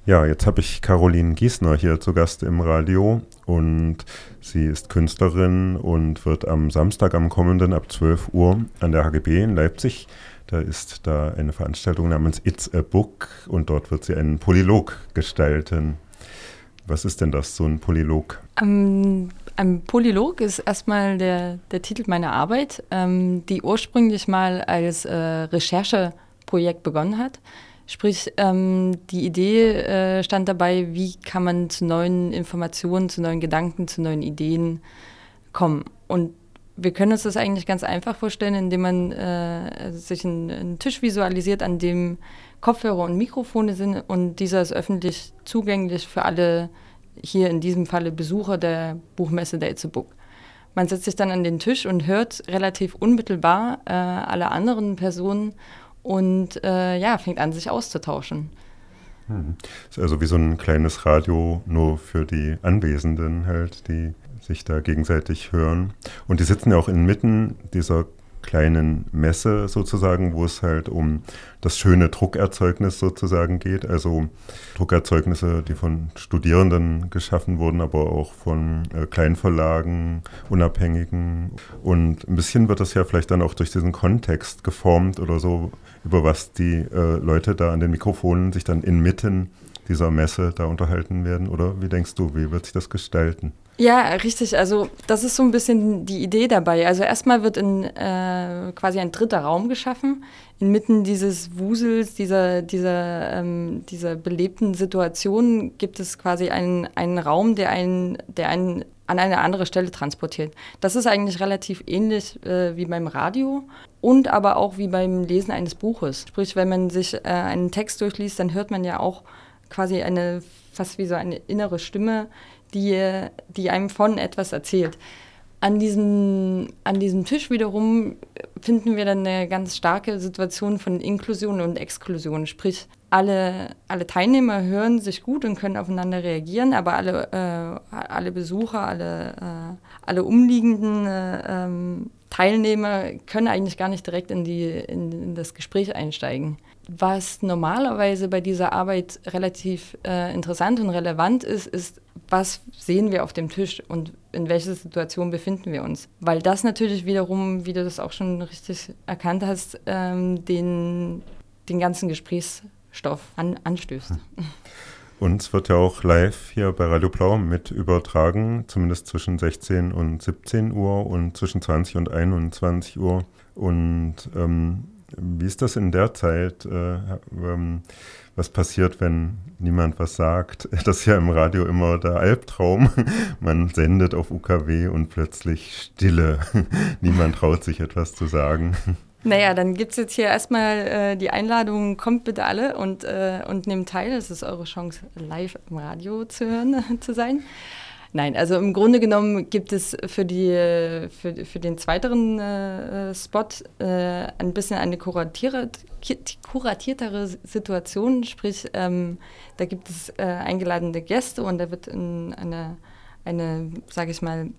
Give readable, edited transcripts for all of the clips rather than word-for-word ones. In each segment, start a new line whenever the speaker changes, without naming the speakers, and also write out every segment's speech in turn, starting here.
Ja, jetzt habe ich Caroline Giesner hier zu Gast im Radio und sie ist Künstlerin und wird am Samstag am kommenden ab 12 Uhr an der HGB in Leipzig. Da ist da eine Veranstaltung namens It's a Book und dort wird sie einen Polylog gestalten. Was ist denn das, so ein Polylog?
Ein Polylog ist erstmal der Titel meiner Arbeit, die ursprünglich mal als Rechercheprojekt begonnen hat. Sprich, die Idee stand dabei, wie kann man zu neuen Informationen, zu neuen Gedanken, zu neuen Ideen kommen. Und wir können uns das eigentlich ganz einfach vorstellen, indem man sich einen Tisch visualisiert, an dem Kopfhörer und Mikrofone sind und dieser ist öffentlich zugänglich für alle, hier in diesem Falle Besucher der Buchmesse der It's a Book. Man setzt sich dann an den Tisch und hört relativ unmittelbar alle anderen Personen und fängt an, sich auszutauschen.
Ist also wie so ein kleines Radio, nur für die Anwesenden halt, die sich da gegenseitig hören. Und die sitzen ja auch inmitten dieser kleinen Messe sozusagen, wo es halt um das schöne Druckerzeugnis sozusagen geht. Also Druckerzeugnisse, die von Studierenden geschaffen wurden, aber auch von Kleinverlagen, Unabhängigen. Und ein bisschen wird das ja vielleicht dann auch durch diesen Kontext geformt oder so, über was die Leute da an den Mikrofonen sich dann inmitten dieser Messe da unterhalten werden. Oder wie denkst du, wie wird sich das gestalten?
Ja, richtig. Also das ist so ein bisschen die Idee dabei. Also erstmal wird quasi ein dritter Raum geschaffen. Inmitten dieses Wusels, dieser belebten Situation gibt es quasi einen Raum, der einen an eine andere Stelle transportiert. Das ist eigentlich relativ ähnlich wie beim Radio und aber auch wie beim Lesen eines Buches. Sprich, wenn man sich einen Text durchliest, dann hört man ja auch quasi fast wie so eine innere Stimme, die einem von etwas erzählt. An diesem Tisch wiederum finden wir dann eine ganz starke Situation von Inklusion und Exklusion. Sprich, alle Teilnehmer hören sich gut und können aufeinander reagieren, aber alle Besucher, alle umliegenden Teilnehmer können eigentlich gar nicht direkt in das Gespräch einsteigen. Was normalerweise bei dieser Arbeit relativ interessant und relevant ist, was sehen wir auf dem Tisch und in welcher Situation befinden wir uns. Weil das natürlich wiederum, wie du das auch schon richtig erkannt hast, den ganzen Gesprächsstoff anstößt.
Und es wird ja auch live hier bei Radio Blau mit übertragen, zumindest zwischen 16 und 17 Uhr und zwischen 20 und 21 Uhr. Und wie ist das in der Zeit? Was passiert, wenn niemand was sagt? Das ist ja im Radio immer der Albtraum. Man sendet auf UKW und plötzlich Stille. Niemand traut sich etwas zu sagen.
Naja, dann gibt es jetzt hier erstmal die Einladung, kommt bitte alle und nehmt teil. Das ist eure Chance, live im Radio zu sein. Nein, also im Grunde genommen gibt es für den zweiteren Spot ein bisschen eine kuratiertere Situation. Sprich, da gibt es eingeladene Gäste und da wird eine sage ich mal,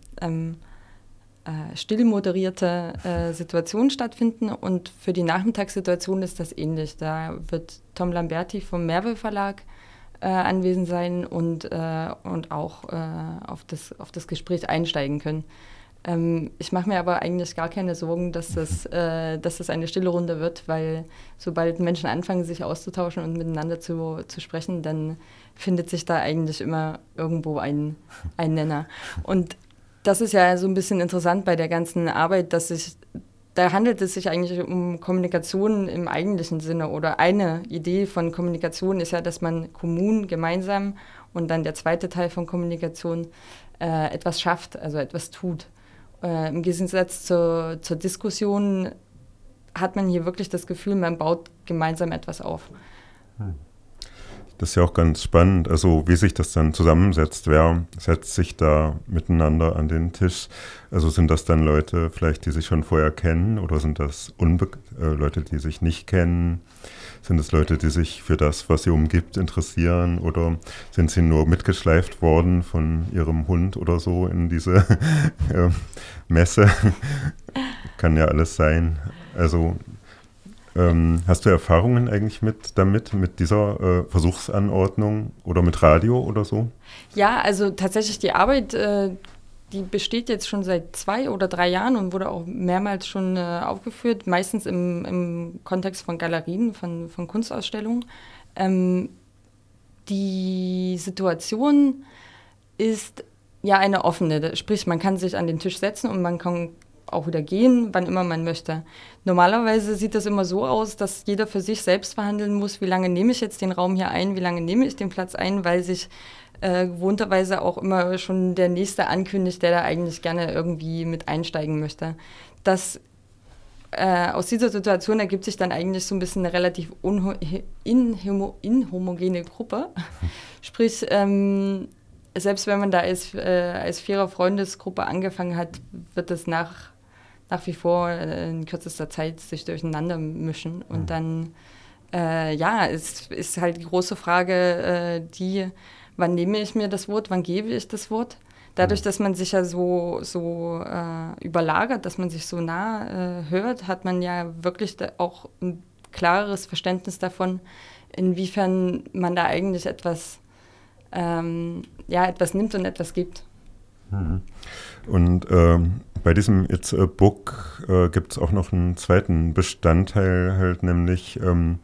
still moderierte Situation stattfinden. Und für die Nachmittagssituation ist das ähnlich. Da wird Tom Lamberti vom Merve Verlag anwesend sein und auch auf das Gespräch einsteigen können. Ich mache mir aber eigentlich gar keine Sorgen, dass das eine stille Runde wird, weil sobald Menschen anfangen, sich auszutauschen und miteinander zu sprechen, dann findet sich da eigentlich immer irgendwo ein Nenner. Und das ist ja so ein bisschen interessant bei der ganzen Arbeit, da handelt es sich eigentlich um Kommunikation im eigentlichen Sinne. Oder eine Idee von Kommunikation ist ja, dass man kommun, gemeinsam und dann der zweite Teil von Kommunikation etwas schafft, also etwas tut. Im Gegensatz zur Diskussion hat man hier wirklich das Gefühl, man baut gemeinsam etwas auf.
Das ist ja auch ganz spannend, also wie sich das dann zusammensetzt. Wer setzt sich da miteinander an den Tisch? Also sind das dann Leute vielleicht, die sich schon vorher kennen oder sind das Leute, die sich nicht kennen? Sind es Leute, die sich für das, was sie umgibt, interessieren oder sind sie nur mitgeschleift worden von ihrem Hund oder so in diese Messe? Kann ja alles sein. Also Hast du Erfahrungen eigentlich mit dieser Versuchsanordnung oder mit Radio oder so?
Ja, also tatsächlich die Arbeit, die besteht jetzt schon seit 2 oder 3 Jahren und wurde auch mehrmals schon aufgeführt, meistens im Kontext von Galerien, von Kunstausstellungen. Die Situation ist ja eine offene, sprich man kann sich an den Tisch setzen und man kann auch wieder gehen, wann immer man möchte. Normalerweise sieht das immer so aus, dass jeder für sich selbst verhandeln muss, wie lange nehme ich jetzt den Raum hier ein, wie lange nehme ich den Platz ein, weil sich gewohnterweise auch immer schon der Nächste ankündigt, der da eigentlich gerne irgendwie mit einsteigen möchte. Aus dieser Situation ergibt sich dann eigentlich so ein bisschen eine relativ inhomogene Gruppe. Sprich, selbst wenn man da als Vierer-Freundesgruppe angefangen hat, wird es nach wie vor in kürzester Zeit sich durcheinander mischen. Und dann, es ist halt die große Frage, wann nehme ich mir das Wort, wann gebe ich das Wort? Dadurch, dass man sich ja so überlagert, dass man sich so nah hört, hat man ja wirklich auch ein klareres Verständnis davon, inwiefern man da eigentlich etwas nimmt und etwas gibt.
Und bei diesem It's a Book gibt es auch noch einen zweiten Bestandteil, halt nämlich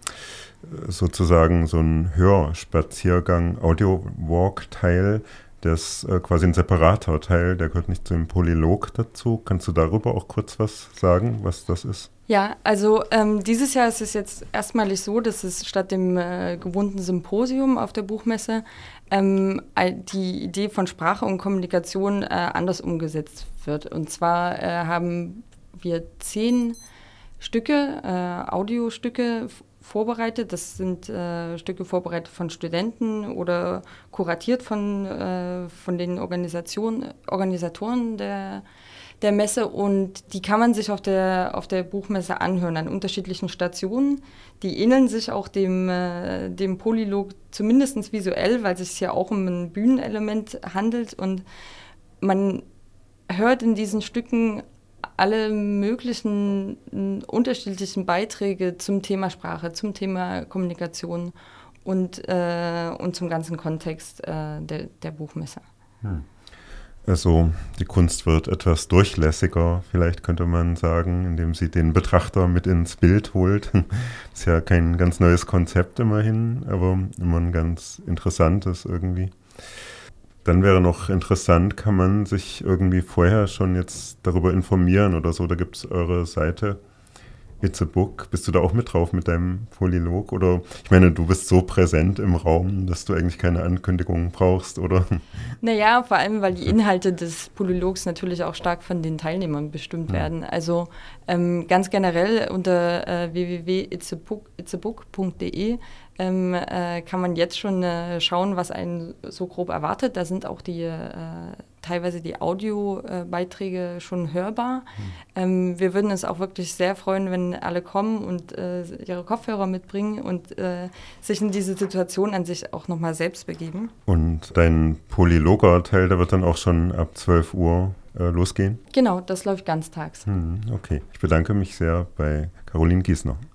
sozusagen so ein Hörspaziergang, Audio-Walk-Teil, der ist quasi ein separater Teil, der gehört nicht zu dem Polylog dazu. Kannst du darüber auch kurz was sagen, was das ist?
Ja, also dieses Jahr ist es jetzt erstmalig so, dass es statt dem gewohnten Symposium auf der Buchmesse die Idee von Sprache und Kommunikation anders umgesetzt wird. Und zwar haben wir 10 Stücke, Audiostücke vorbereitet. Das sind Stücke vorbereitet von Studenten oder kuratiert von den Organisatoren der Messe, und die kann man sich auf der Buchmesse anhören an unterschiedlichen Stationen. Die ähneln sich auch dem Polylog zumindest visuell, weil es sich ja auch um ein Bühnenelement handelt, und man hört in diesen Stücken alle möglichen unterschiedlichen Beiträge zum Thema Sprache, zum Thema Kommunikation und zum ganzen Kontext der Buchmesse.
Also die Kunst wird etwas durchlässiger, vielleicht könnte man sagen, indem sie den Betrachter mit ins Bild holt. Das ist ja kein ganz neues Konzept immerhin, aber immer ein ganz interessantes irgendwie. Dann wäre noch interessant, kann man sich irgendwie vorher schon jetzt darüber informieren oder so? Da gibt es eure Seite, It's a Book. Bist du da auch mit drauf mit deinem Polylog? Oder ich meine, du bist so präsent im Raum, dass du eigentlich keine Ankündigungen brauchst, oder?
Naja, vor allem, weil die Inhalte des Polylogs natürlich auch stark von den Teilnehmern bestimmt werden. Also ganz generell unter www.itsabook.de kann man jetzt schon schauen, was einen so grob erwartet. Da sind auch teilweise die Audiobeiträge schon hörbar. Wir würden uns auch wirklich sehr freuen, wenn alle kommen und ihre Kopfhörer mitbringen und sich in diese Situation an sich auch nochmal selbst begeben.
Und dein Polyloger-Teil, der wird dann auch schon ab 12 Uhr losgehen?
Genau, das läuft ganztags.
Okay, ich bedanke mich sehr bei Caroline Giesner.